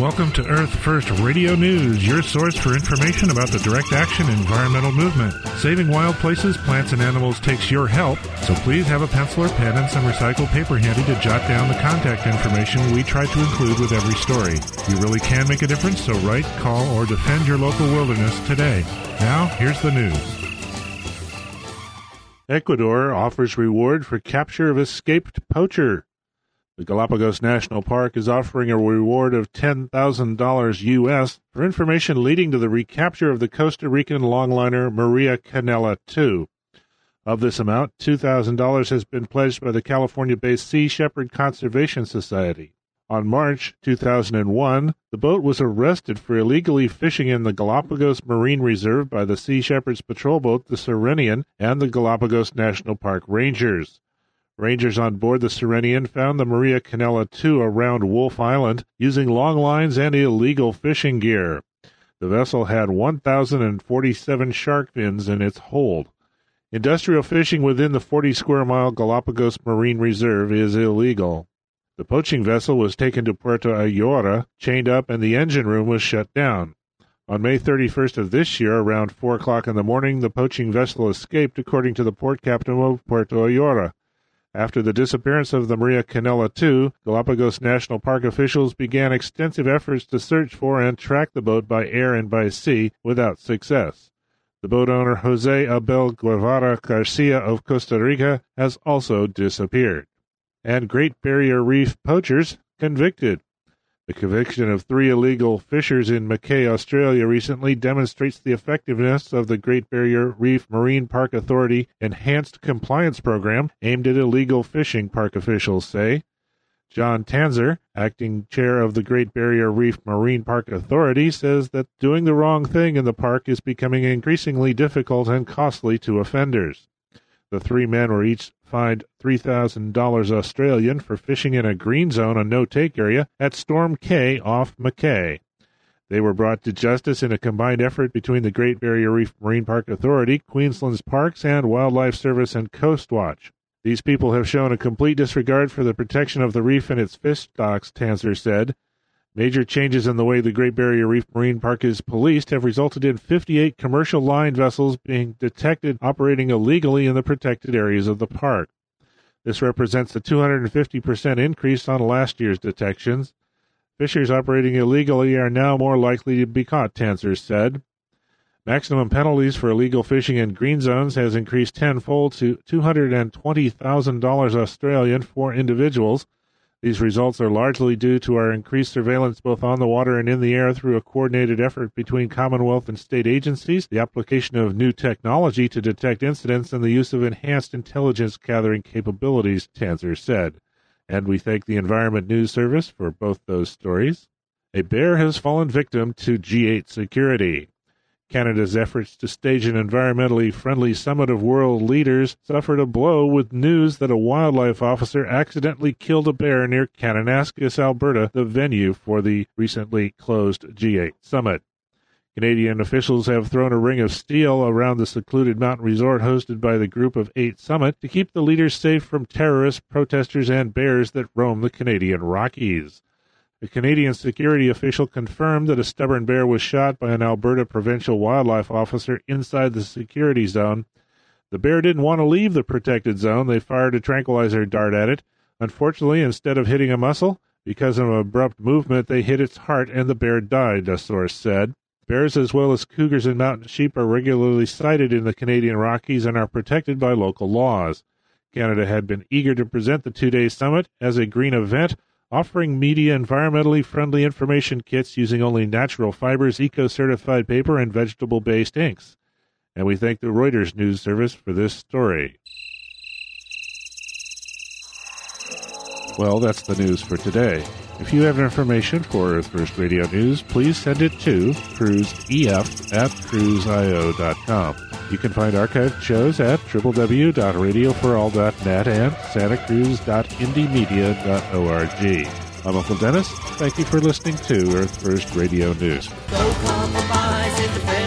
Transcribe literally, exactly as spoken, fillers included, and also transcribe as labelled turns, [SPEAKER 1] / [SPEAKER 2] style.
[SPEAKER 1] Welcome to Earth First Radio News, your source for information about the direct action environmental movement. Saving wild places, plants, and animals takes your help, so please have a pencil or pen and some recycled paper handy to jot down the contact information we try to include with every story. You really can make a difference, so write, call, or defend your local wilderness today. Now, here's the news. Ecuador offers reward for capture of escaped poacher. The Galapagos National Park is offering a reward of ten thousand dollars U S for information leading to the recapture of the Costa Rican longliner Maria Canela two. Of this amount, two thousand dollars has been pledged by the California-based Sea Shepherd Conservation Society. On March two thousand one, the boat was arrested for illegally fishing in the Galapagos Marine Reserve by the Sea Shepherd's patrol boat, the Serenian, and the Galapagos National Park Rangers. Rangers on board the Serenian found the Maria Canela two around Wolf Island using long lines and illegal fishing gear. The vessel had one thousand forty-seven shark fins in its hold. Industrial fishing within the forty square mile Galapagos Marine Reserve is illegal. The poaching vessel was taken to Puerto Ayora, chained up, and the engine room was shut down. On May thirty-first of this year, around four o'clock in the morning, the poaching vessel escaped, according to the port captain of Puerto Ayora. After the disappearance of the Maria Canela two, Galapagos National Park officials began extensive efforts to search for and track the boat by air and by sea without success. The boat owner Jose Abel Guevara Garcia of Costa Rica has also disappeared. And Great Barrier Reef poachers convicted. The conviction of three illegal fishers in Mackay, Australia recently demonstrates the effectiveness of the Great Barrier Reef Marine Park Authority Enhanced Compliance Program aimed at illegal fishing, park officials say. John Tanzer, acting chair of the Great Barrier Reef Marine Park Authority, says that doing the wrong thing in the park is becoming increasingly difficult and costly to offenders. The three men were each fined three thousand dollars Australian for fishing in a green zone, a no-take area, at Storm Cay off Mackay. They were brought to justice in a combined effort between the Great Barrier Reef Marine Park Authority, Queensland's Parks and Wildlife Service, and Coast Watch. These people have shown a complete disregard for the protection of the reef and its fish stocks, Tanzer said. Major changes in the way the Great Barrier Reef Marine Park is policed have resulted in fifty-eight commercial line vessels being detected operating illegally in the protected areas of the park. This represents a two hundred fifty percent increase on last year's detections. Fishers operating illegally are now more likely to be caught, Tanzer said. Maximum penalties for illegal fishing in green zones has increased tenfold to two hundred twenty thousand dollars Australian for individuals. These results are largely due to our increased surveillance both on the water and in the air through a coordinated effort between Commonwealth and state agencies, the application of new technology to detect incidents, and the use of enhanced intelligence-gathering capabilities, Tanzer said. And we thank the Environment News Service for both those stories. A bear has fallen victim to G eight security. Canada's efforts to stage an environmentally friendly summit of world leaders suffered a blow with news that a wildlife officer accidentally killed a bear near Kananaskis, Alberta, the venue for the recently closed G eight summit. Canadian officials have thrown a ring of steel around the secluded mountain resort hosted by the Group of Eight summit to keep the leaders safe from terrorists, protesters, and bears that roam the Canadian Rockies. A Canadian security official confirmed that a stubborn bear was shot by an Alberta provincial wildlife officer inside the security zone. The bear didn't want to leave the protected zone. They fired a tranquilizer dart at it. Unfortunately, instead of hitting a muscle, because of an abrupt movement, they hit its heart and the bear died, a source said. Bears as well as cougars and mountain sheep are regularly sighted in the Canadian Rockies and are protected by local laws. Canada had been eager to present the two-day summit as a green event, offering media environmentally friendly information kits using only natural fibers, eco-certified paper, and vegetable-based inks. And we thank the Reuters News Service for this story. Well, that's the news for today. If you have information for Earth First Radio News, please send it to cruiseef at cruise I O dot com. You can find archived shows at w w w dot radio for all dot net and santacruz dot indie media dot org. I'm Uncle Dennis. Thank you for listening to Earth First Radio News.
[SPEAKER 2] Go compromise in the